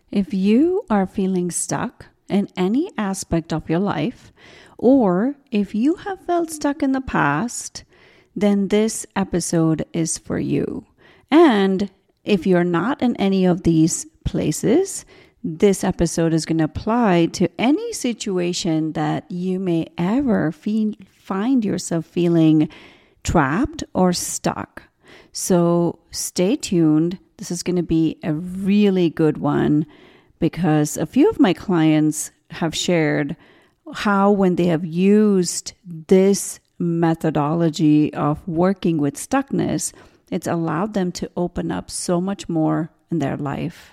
If you are feeling stuck in any aspect of your life, or if you have felt stuck in the past, then this episode is for you. And if you're not in any of these places, this episode is going to apply to any situation that you may ever find yourself feeling trapped or stuck. So stay tuned. This is going to be a really good one because a few of my clients have shared how when they have used this methodology of working with stuckness, it's allowed them to open up so much more in their life.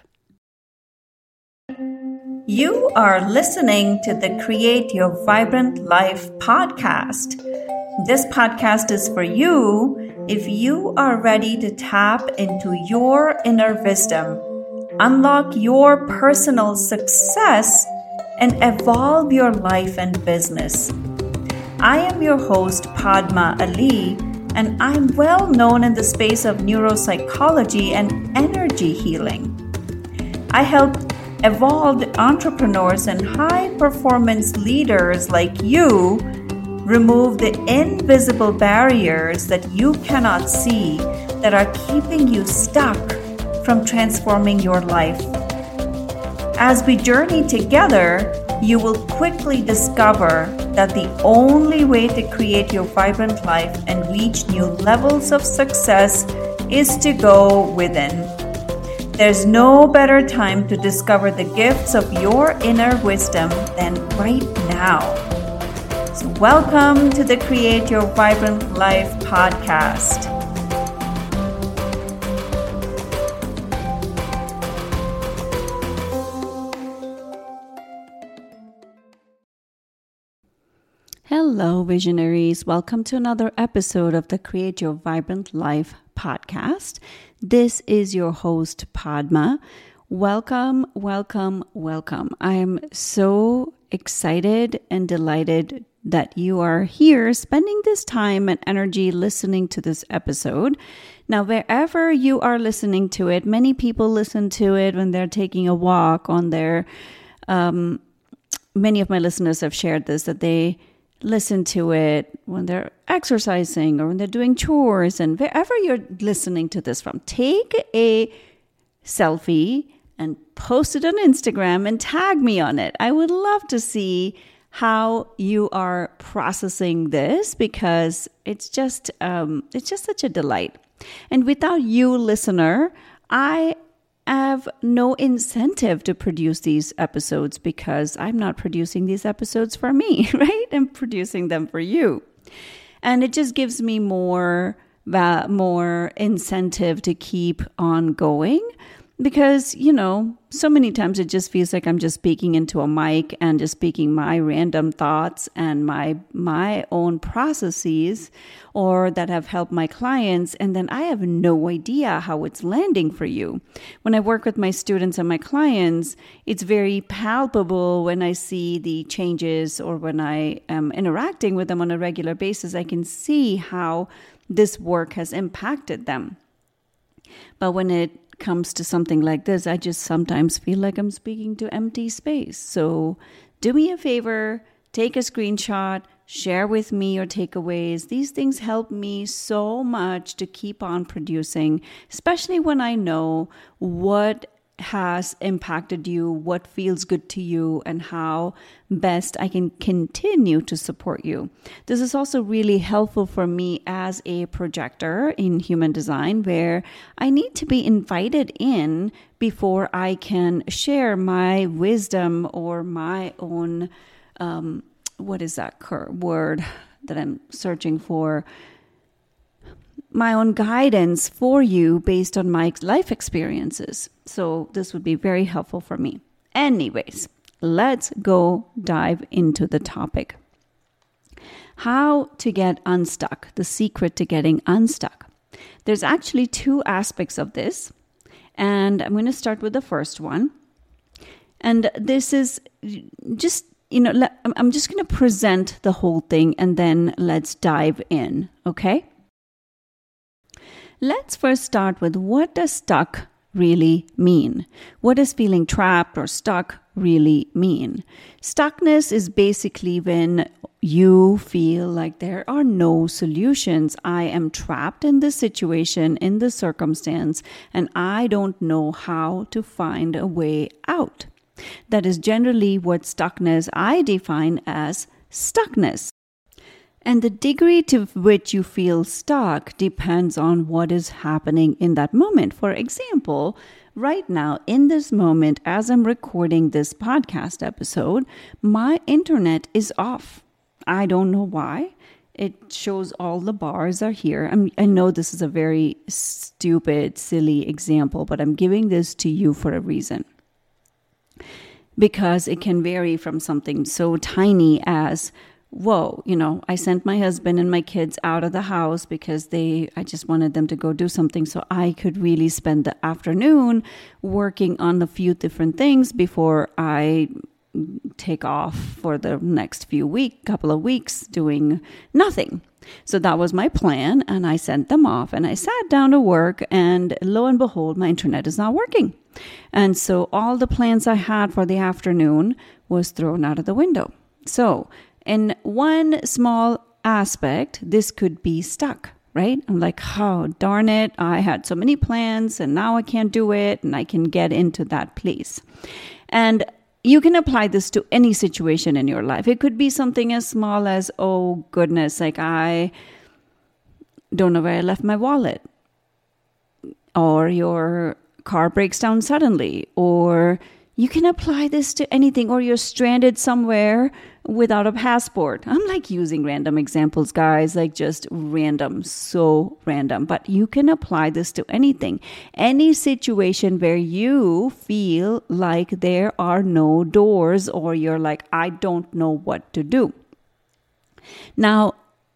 You are listening to the Create Your Vibrant Life podcast. This podcast is for you if you are ready to tap into your inner wisdom, unlock your personal success, and evolve your life and business. I am your host, Padma Ali, and I'm well known in the space of neuropsychology and energy healing. I help evolved entrepreneurs and high-performance leaders like you remove the invisible barriers that you cannot see that are keeping you stuck from transforming your life. As we journey together, you will quickly discover that the only way to create your vibrant life and reach new levels of success is to go within. There's no better time to discover the gifts of your inner wisdom than right now. So welcome to the Create Your Vibrant Life podcast. Hello, visionaries. Welcome to another episode of the Create Your Vibrant Life podcast. This is your host, Padma. Welcome, welcome, welcome. I am so excited and delighted that you are here spending this time and energy listening to this episode. Now, wherever you are listening to it, many people listen to it when they're taking a walk on their, many of my listeners have shared this, that they listen to it when they're exercising or when they're doing chores, and wherever you're listening to this from, take a selfie and post it on Instagram and tag me on it. I would love to see how you are processing this because it's just such a delight. And without you, listener, I have no incentive to produce these episodes because I'm not producing these episodes for me, right? I'm producing them for you. And it just gives me more incentive to keep on going because, so many times it just feels like I'm just speaking into a mic and just speaking my random thoughts and my own processes or that have helped my clients. And then I have no idea how it's landing for you. When I work with my students and my clients, it's very palpable when I see the changes or when I am interacting with them on a regular basis. I can see how this work has impacted them. But when it comes to something like this, I just sometimes feel like I'm speaking to empty space. So do me a favor, take a screenshot, share with me your takeaways. These things help me so much to keep on producing, especially when I know what has impacted you, what feels good to you, and how best I can continue to support you. This is also really helpful for me as a projector in human design, where I need to be invited in before I can share my wisdom or my own, what is that word that I'm searching for? My own guidance for you based on my life experiences. So this would be very helpful for me. Anyways, let's go dive into the topic. How to get unstuck, the secret to getting unstuck. There's actually two aspects of this, and I'm going to start with the first one. And this is just, I'm just going to present the whole thing and then let's dive in, okay? Let's first start with what does stuck really mean? What does feeling trapped or stuck really mean? Stuckness is basically when you feel like there are no solutions. I am trapped in this situation, in this circumstance, and I don't know how to find a way out. That is generally what stuckness I define as stuckness. And the degree to which you feel stuck depends on what is happening in that moment. For example, right now, in this moment, as I'm recording this podcast episode, my internet is off. I don't know why. It shows all the bars are here. I know this is a very stupid, silly example, but I'm giving this to you for a reason. Because it can vary from something so tiny as, whoa, I sent my husband and my kids out of the house because I just wanted them to go do something so I could really spend the afternoon working on a few different things before I take off for the next couple of weeks doing nothing. So that was my plan, and I sent them off, and I sat down to work, and lo and behold, my internet is not working. And so all the plans I had for the afternoon was thrown out of the window. So in one small aspect, this could be stuck, right? I'm like, oh, darn it, I had so many plans, and now I can't do it, and I can get into that place. And you can apply this to any situation in your life. It could be something as small as, oh goodness, like I don't know where I left my wallet. Or your car breaks down suddenly. Or you can apply this to anything. Or you're stranded somewhere without a passport. I'm like using random examples, guys, like just random, so random. But you can apply this to anything. Any situation where you feel like there are no doors or you're like, I don't know what to do. Now,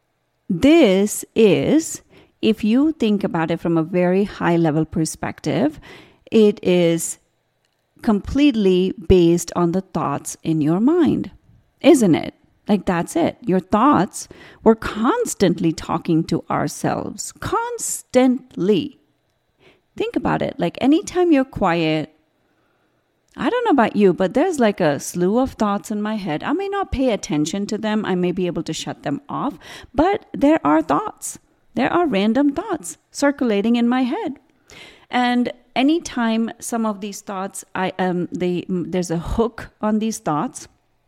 this is, if you think about it from a very high level perspective, it is completely based on the thoughts in your mind. Isn't it? Like, that's it. Your thoughts, we're constantly talking to ourselves. Constantly. Think about it. Like, anytime you're quiet, I don't know about you, but there's like a slew of thoughts in my head. I may not pay attention to them. I may be able to shut them off, but there are thoughts. There are random thoughts circulating in my head. And anytime some of these thoughts, there's a hook on these thoughts.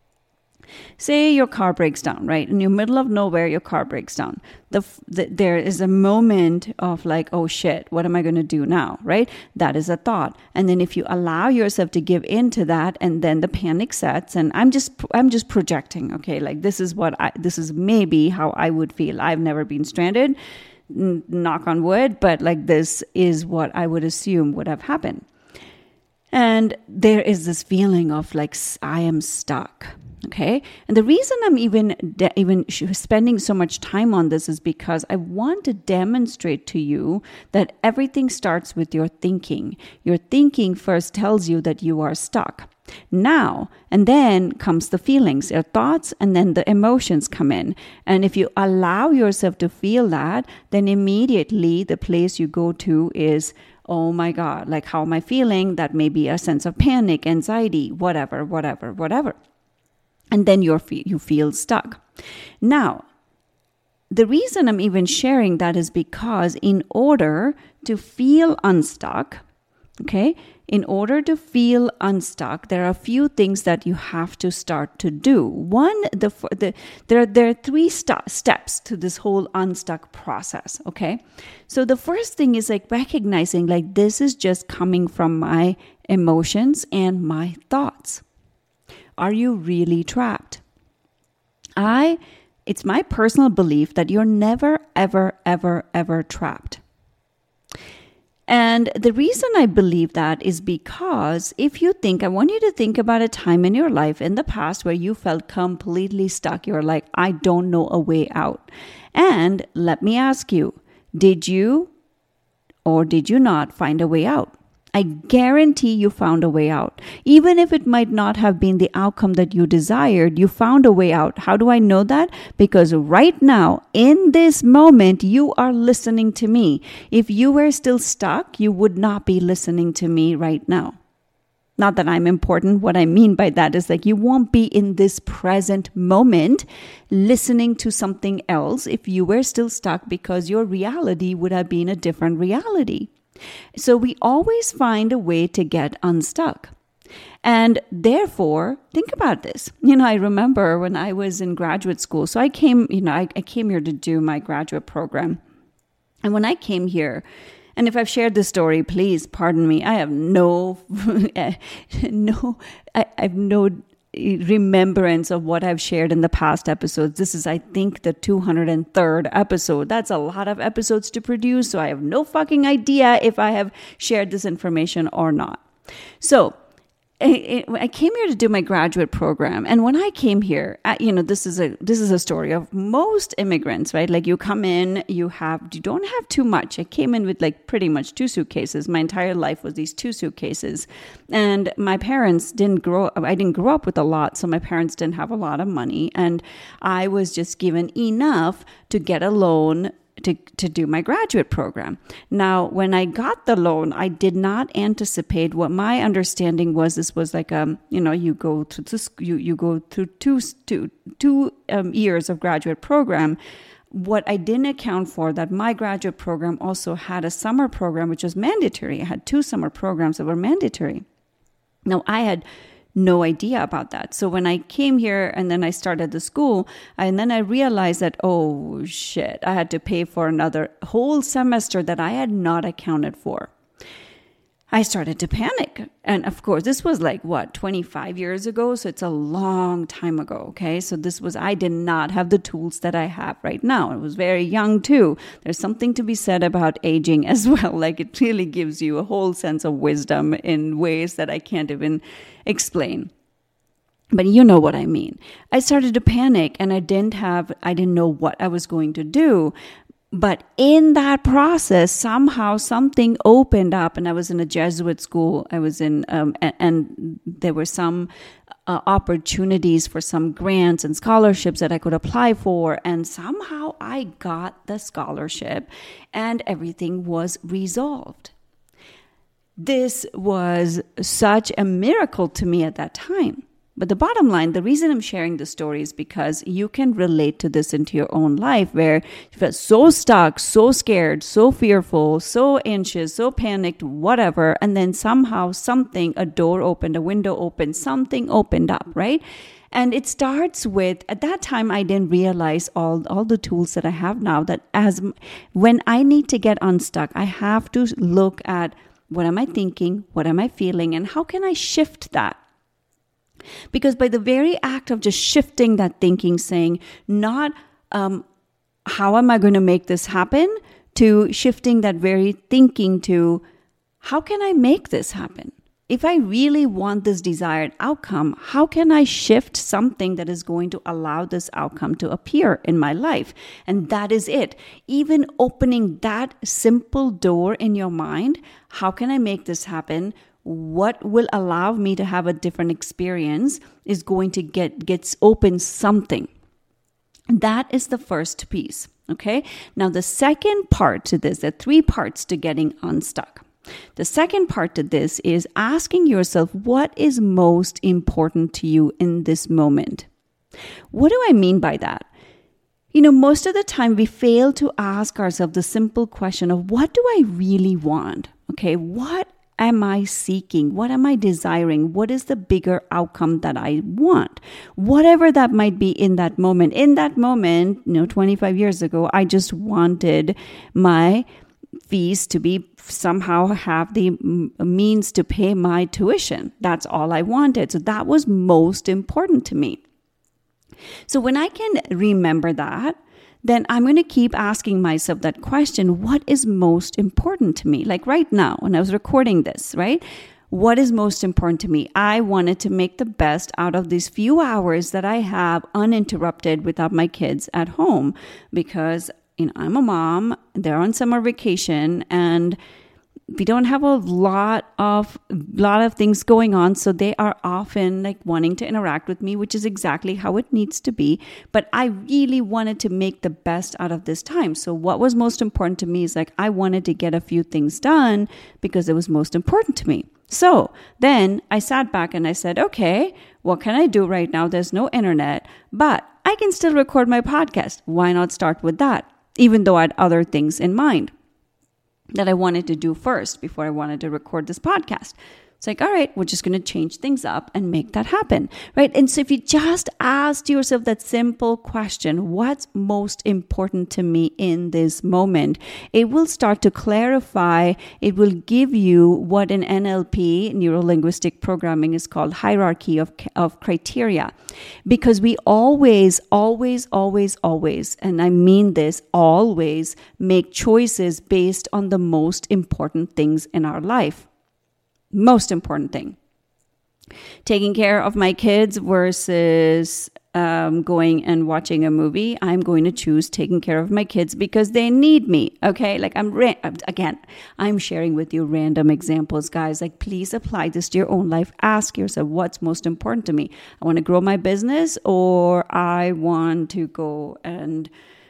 Say your car breaks down, right? In the middle of nowhere, your car breaks down. There is a moment of like, oh shit, what am I going to do now, right? That is a thought. And then if you allow yourself to give in to that, and then the panic sets, and I'm just projecting, okay? Like this is maybe how I would feel. I've never been stranded, knock on wood, but like this is what I would assume would have happened. And there is this feeling of like, I am stuck. Okay. And the reason I'm even spending so much time on this is because I want to demonstrate to you that everything starts with your thinking. Your thinking first tells you that you are stuck. Now, and then comes the feelings, your thoughts, and then the emotions come in. And if you allow yourself to feel that, then immediately the place you go to is, oh my God, like how am I feeling? That may be a sense of panic, anxiety, whatever. And then you feel stuck. Now, the reason I'm even sharing that is because in order to feel unstuck, okay, there are a few things that you have to start to do. One, there are three steps to this whole unstuck process, okay? So the first thing is like recognizing like this is just coming from my emotions and my thoughts. Are you really trapped? It's my personal belief that you're never, ever, ever, ever trapped. And the reason I believe that is because I want you to think about a time in your life in the past where you felt completely stuck. You're like, I don't know a way out. And let me ask you, did you or did you not find a way out? I guarantee you found a way out. Even if it might not have been the outcome that you desired, you found a way out. How do I know that? Because right now, in this moment, you are listening to me. If you were still stuck, you would not be listening to me right now. Not that I'm important. What I mean by that is like you won't be in this present moment listening to something else if you were still stuck, because your reality would have been a different reality. So we always find a way to get unstuck. And therefore, think about this. I remember when I was in graduate school, so I came here to do my graduate program. And when I came here, and if I've shared this story, please pardon me. I have no remembrance of what I've shared in the past episodes. This is, I think, the 203rd episode. That's a lot of episodes to produce, so I have no fucking idea if I have shared this information or not. So I came here to do my graduate program, and when I came here, this is a story of most immigrants, right? Like you come in, you don't have too much. I came in with like pretty much 2 suitcases. My entire life was these 2 suitcases, and my parents I didn't grow up with a lot, so my parents didn't have a lot of money, and I was just given enough to get a loan to do my graduate program. Now, when I got the loan, I did not anticipate what my understanding was. This was like you go through 2 years of graduate program. What I didn't account for, that my graduate program also had a summer program, which was mandatory. I had 2 summer programs that were mandatory. Now, I had no idea about that. So when I came here and then I started the school, and then I realized that, oh shit, I had to pay for another whole semester that I had not accounted for. I started to panic. And of course, this was like, 25 years ago? So it's a long time ago, okay? So I did not have the tools that I have right now. I was very young too. There's something to be said about aging as well. Like it really gives you a whole sense of wisdom in ways that I can't even explain. But you know what I mean. I started to panic, and I didn't know what I was going to do. But in that process, somehow something opened up, and I was in a Jesuit school. I was in, and there were some opportunities for some grants and scholarships that I could apply for. And somehow I got the scholarship, and everything was resolved. This was such a miracle to me at that time. But the bottom line, the reason I'm sharing this story is because you can relate to this into your own life, where you felt so stuck, so scared, so fearful, so anxious, so panicked, whatever. And then somehow a door opened, a window opened, something opened up, right? And it starts with, at that time, I didn't realize all the tools that I have now, that when I need to get unstuck, I have to look at what am I thinking, what am I feeling, and how can I shift that? Because by the very act of just shifting that thinking, saying not how am I going to make this happen, to shifting that very thinking to how can I make this happen? If I really want this desired outcome, how can I shift something that is going to allow this outcome to appear in my life? And that is it. Even opening that simple door in your mind, how can I make this happen? What will allow me to have a different experience is going to gets open something. That is the first piece, okay? Now, the second part to this, there are 3 parts to getting unstuck. The second part to this is asking yourself, what is most important to you in this moment? What do I mean by that? Most of the time we fail to ask ourselves the simple question of, what do I really want? Okay, what am I seeking? What am I desiring? What is the bigger outcome that I want? Whatever that might be in that moment. In that moment, 25 years ago, I just wanted my fees to be somehow have the means to pay my tuition. That's all I wanted. So that was most important to me. So when I can remember that, then I'm going to keep asking myself that question, what is most important to me? Like right now, when I was recording this, right? What is most important to me? I wanted to make the best out of these few hours that I have uninterrupted without my kids at home, because I'm a mom, they're on summer vacation, and we don't have a lot of things going on, so they are often like wanting to interact with me, which is exactly how it needs to be. But I really wanted to make the best out of this time. So what was most important to me is like I wanted to get a few things done because it was most important to me. So then I sat back and I said, okay, what can I do right now? There's no internet, but I can still record my podcast. Why not start with that? Even though I had other things in mind that I wanted to do first before I wanted to record this podcast. It's like, all right, we're just going to change things up and make that happen, right? And so if you just ask yourself that simple question, what's most important to me in this moment? It will start to clarify. It will give you what in NLP, neuro-linguistic programming, is called hierarchy of criteria. Because we always, and I mean this, always make choices based on the most important things in our life. Most important thing. Taking care of my kids versus going and watching a movie. I'm going to choose taking care of my kids because they need me. Okay. Like I'm sharing with you random examples, guys. Like, please apply this to your own life. Ask yourself, what's most important to me? I want to grow my business, or I want to go and,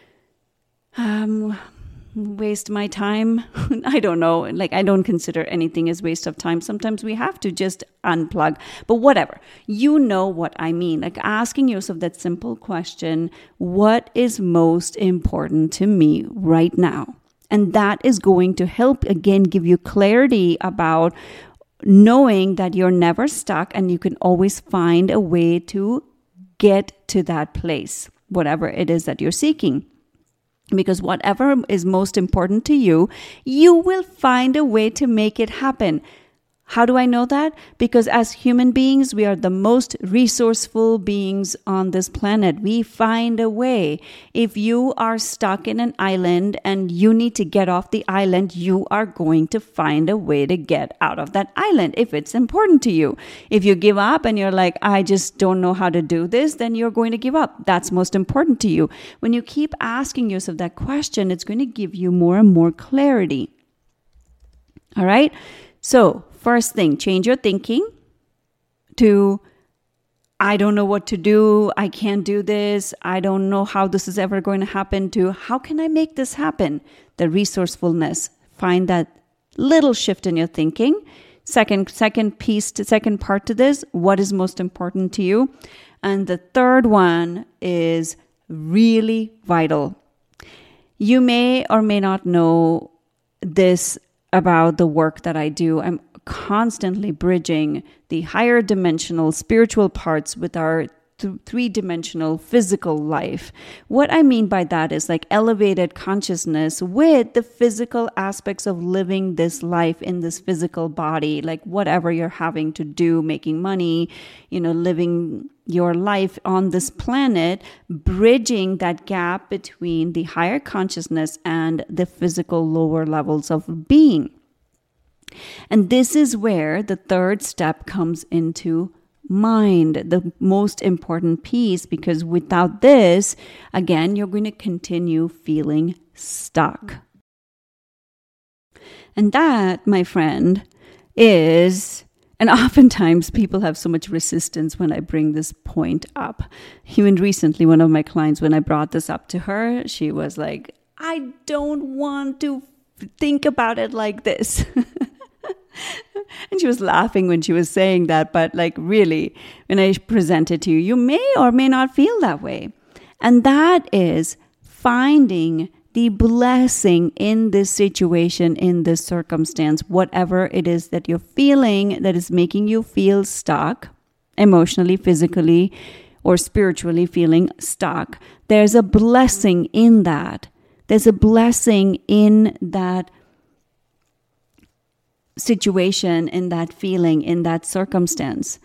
waste my time. I don't know. Like, I don't consider anything as waste of time. Sometimes we have to just unplug, but whatever. You know what I mean. Like asking yourself that simple question, what is most important to me right now? And that is going to help, again, give you clarity about knowing that you're never stuck and you can always find a way to get to that place, whatever it is that you're seeking. Because whatever is most important to you, you will find a way to make it happen. How do I know that? Because as human beings, we are the most resourceful beings on this planet. We find a way. If you are stuck in an island and you need to get off the island, you are going to find a way to get out of that island if it's important to you. If you give up and you're like, I just don't know how to do this, then you're going to give up. That's most important to you. When you keep asking yourself that question, it's going to give you more and more clarity. All right? So, first thing, change your thinking to, I don't know what to do. I can't do this. I don't know how this is ever going to happen, to how can I make this happen? The resourcefulness. Find that little shift in your thinking. Second part to this, what is most important to you? And the third one is really vital. You may or may not know this about the work that I do. I'm constantly bridging the higher dimensional spiritual parts with our three-dimensional physical life. What I mean by that is like elevated consciousness with the physical aspects of living this life in this physical body, like whatever you're having to do, making money, living your life on this planet, bridging that gap between the higher consciousness and the physical lower levels of being. And this is where the third step comes into mind, the most important piece, because without this, again, you're going to continue feeling stuck. And that, my friend, is, and oftentimes people have so much resistance when I bring this point up. Even recently, one of my clients, when I brought this up to her, she was like, I don't want to think about it like this. And she was laughing when she was saying that, but like really, when I present it to you, you may or may not feel that way. And that is finding the blessing in this situation, in this circumstance, whatever it is that you're feeling that is making you feel stuck, emotionally, physically, or spiritually feeling stuck. There's a blessing in that. There's a blessing in that situation, in that feeling, in that circumstance.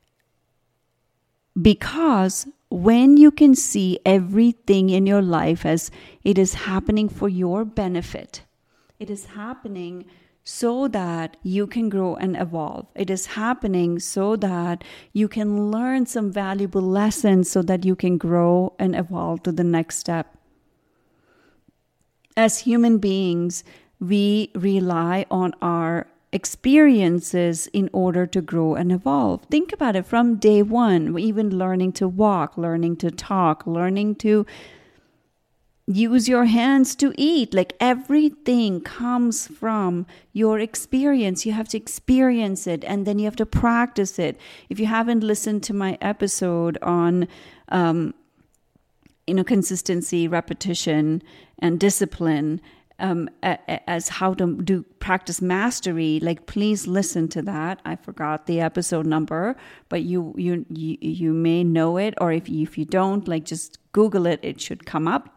Because when you can see everything in your life as it is happening for your benefit, it is happening so that you can grow and evolve. It is happening so that you can learn some valuable lessons so that you can grow and evolve to the next step. As human beings, we rely on our experiences in order to grow and evolve. Think about it from day one, even learning to walk, learning to talk, learning to use your hands to eat. Like everything comes from your experience. You have to experience it and then you have to practice it. If you haven't listened to my episode on consistency, repetition, and discipline, as how to do practice mastery, like please listen to that. I forgot the episode number, but you may know it, or if you don't, like just Google it. It should come up.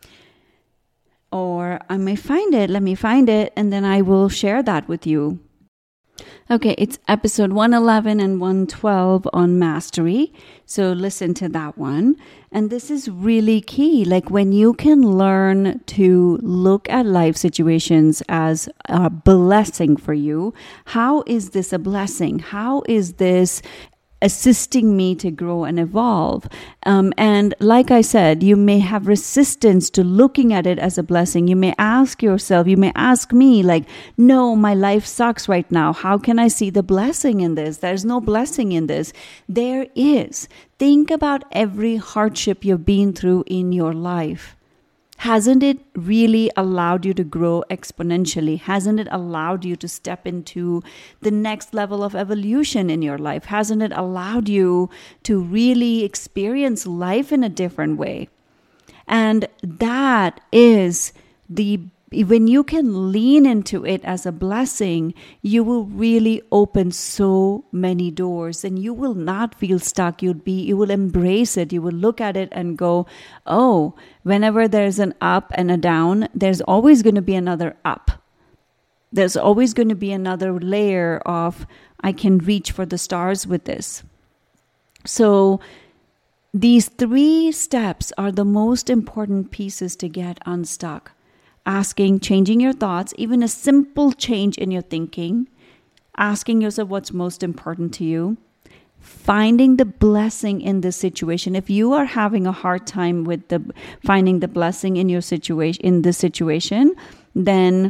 Or I may find it. Let me find it, and then I will share that with you. Okay, it's episode 111 and 112 on mastery. So listen to that one. And this is really key. Like when you can learn to look at life situations as a blessing for you. How is this a blessing? How is this assisting me to grow and evolve? And like I said, you may have resistance to looking at it as a blessing. You may ask yourself, you may ask me like, no, my life sucks right now. How can I see the blessing in this? There's no blessing in this. There is. Think about every hardship you've been through in your life. Hasn't it really allowed you to grow exponentially? Hasn't it allowed you to step into the next level of evolution in your life? Hasn't it allowed you to really experience life in a different way? And that is when you can lean into it as a blessing, you will really open so many doors and you will not feel stuck. You will embrace it. You will look at it and go, oh, whenever there's an up and a down, there's always going to be another up. There's always going to be another layer of, I can reach for the stars with this. So these 3 steps are the most important pieces to get unstuck. Asking, changing your thoughts, even a simple change in your thinking, asking yourself what's most important to you, finding the blessing in this situation. If you are having a hard time with finding the blessing in this situation, then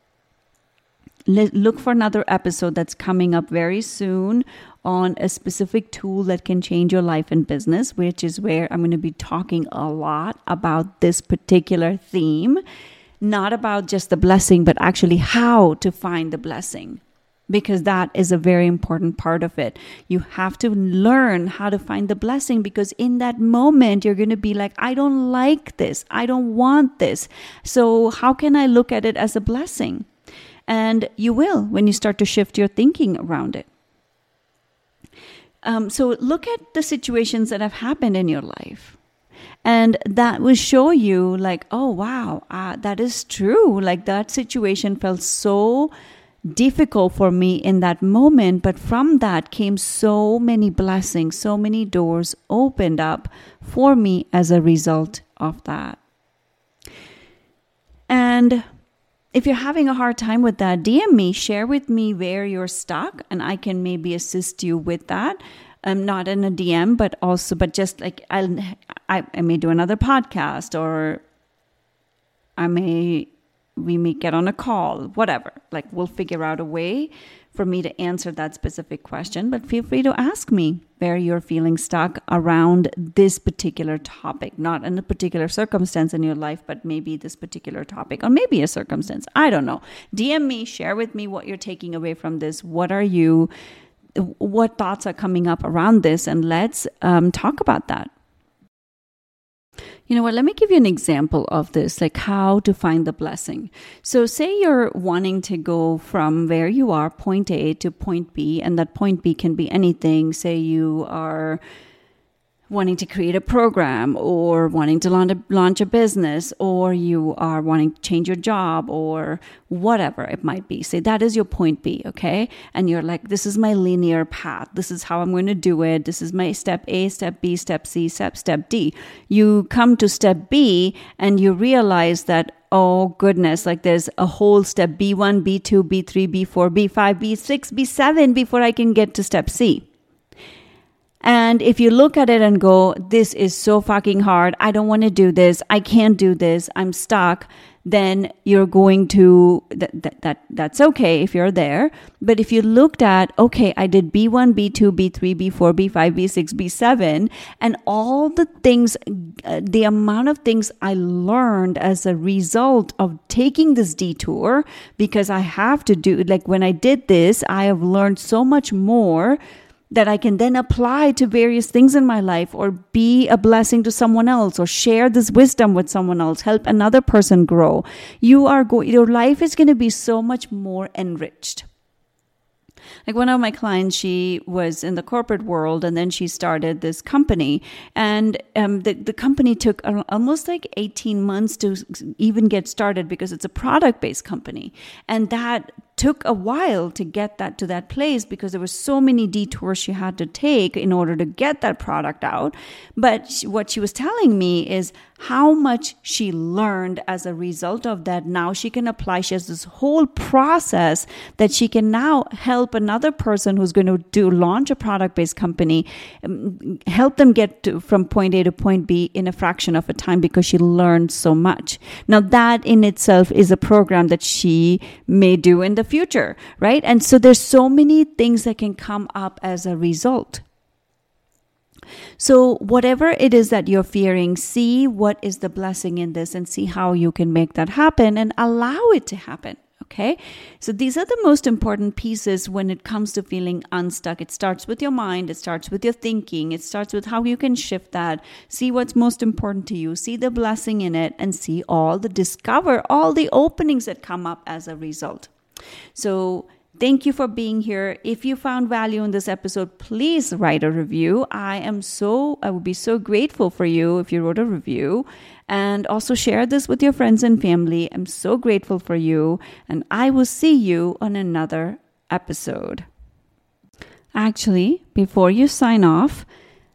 look for another episode that's coming up very soon on a specific tool that can change your life and business, which is where I'm going to be talking a lot about this particular theme. Not about just the blessing, but actually how to find the blessing, because that is a very important part of it. You have to learn how to find the blessing, because in that moment, you're going to be like, I don't like this. I don't want this. So how can I look at it as a blessing? And you will when you start to shift your thinking around it. So look at the situations that have happened in your life. And that will show you like, oh, wow, that is true. Like that situation felt so difficult for me in that moment. But from that came so many blessings, so many doors opened up for me as a result of that. And if you're having a hard time with that, DM me, share with me where you're stuck, and I can maybe assist you with that. Not in a DM, but just like I may do another podcast, or we may get on a call, whatever. Like we'll figure out a way for me to answer that specific question. But feel free to ask me where you're feeling stuck around this particular topic, not in a particular circumstance in your life, but maybe this particular topic, or maybe a circumstance. I don't know. DM me, share with me what you're taking away from this. What thoughts are coming up around this, and let's talk about that. You know what? Let me give you an example of this, like how to find the blessing. So say you're wanting to go from where you are, point A, to point B, and that point B can be anything. Say you are wanting to create a program, or wanting to launch a business, or you are wanting to change your job, or whatever it might be. Say that is your point B, okay? And you're like, this is my linear path. This is how I'm going to do it. This is my step A, step B, step C, step D. You come to step B and you realize that, oh goodness, like there's a whole step B1, B2, B3, B4, B5, B6, B7 before I can get to step C. And if you look at it and go, this is so fucking hard. I don't want to do this. I can't do this. I'm stuck. then you're going to, that's okay if you're there. But if you looked at, okay, I did B1, B2, B3, B4, B5, B6, B7, and all the things, the amount of things I learned as a result of taking this detour, because I have to do, like when I did this, I have learned so much more that I can then apply to various things in my life, or be a blessing to someone else, or share this wisdom with someone else, help another person grow. Your life is going to be so much more enriched. Like one of my clients, she was in the corporate world, and then she started this company, and the company took almost like 18 months to even get started, because it's a product-based company, and that took a while to get that to that place, because there were so many detours she had to take in order to get that product out. But what she was telling me is how much she learned as a result of that. Now she can apply. She has this whole process that she can now help another person who's going to launch a product-based company, help them get from point A to point B in a fraction of a time, because she learned so much. Now that in itself is a program that she may do in the future, right? And so there's so many things that can come up as a result. So whatever it is that you're fearing, see what is the blessing in this, and see how you can make that happen and allow it to happen. Okay, so these are the most important pieces when it comes to feeling unstuck. It starts with your mind, it starts with your thinking, it starts with how you can shift that, see what's most important to you, see the blessing in it, and discover all the openings that come up as a result. So thank you for being here. If you found value in this episode, please write a review. I would be so grateful for you if you wrote a review. And also share this with your friends and family. I'm so grateful for you. And I will see you on another episode. Actually, before I sign off,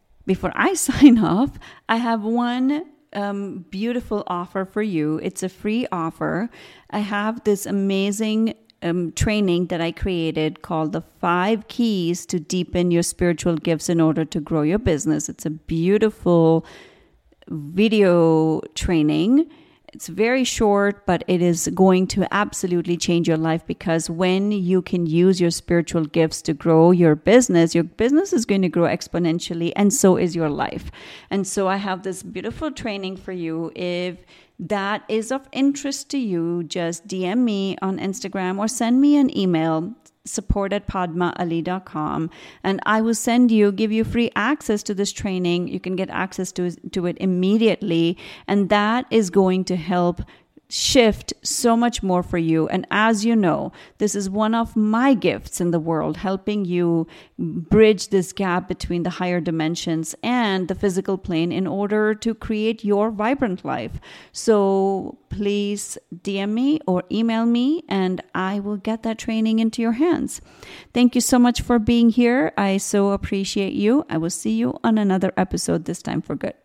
I have one beautiful offer for you. It's a free offer. I have this amazing training that I created called the 5 Keys to Deepen Your Spiritual Gifts in Order to Grow Your Business. It's a beautiful video training. It's very short, but it is going to absolutely change your life, because when you can use your spiritual gifts to grow your business is going to grow exponentially, and so is your life. And so I have this beautiful training for you. If that is of interest to you, just DM me on Instagram or send me an email, support@padmaali.com, and I will give you free access to this training. You can get access to it immediately, and that is going to help shift so much more for you. And as you know, this is one of my gifts in the world, helping you bridge this gap between the higher dimensions and the physical plane in order to create your vibrant life. So please DM me or email me, and I will get that training into your hands. Thank you so much for being here. I so appreciate you. I will see you on another episode, this time for good.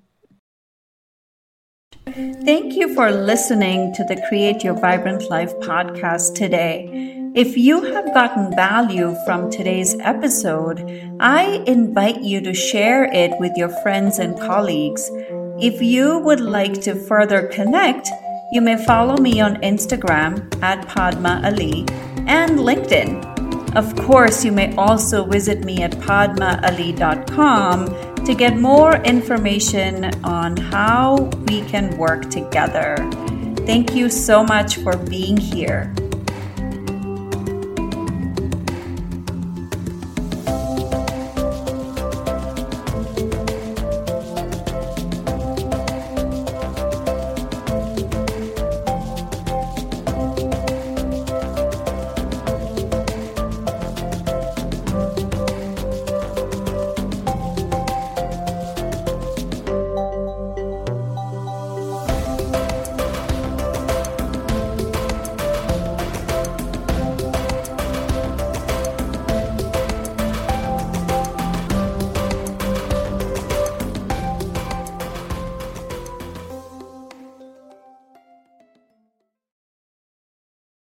Thank you for listening to the Create Your Vibrant Life podcast today. If you have gotten value from today's episode, I invite you to share it with your friends and colleagues. If you would like to further connect, you may follow me on Instagram @PadmaAli and LinkedIn. Of course, you may also visit me at padmaali.com to get more information on how we can work together. Thank you so much for being here.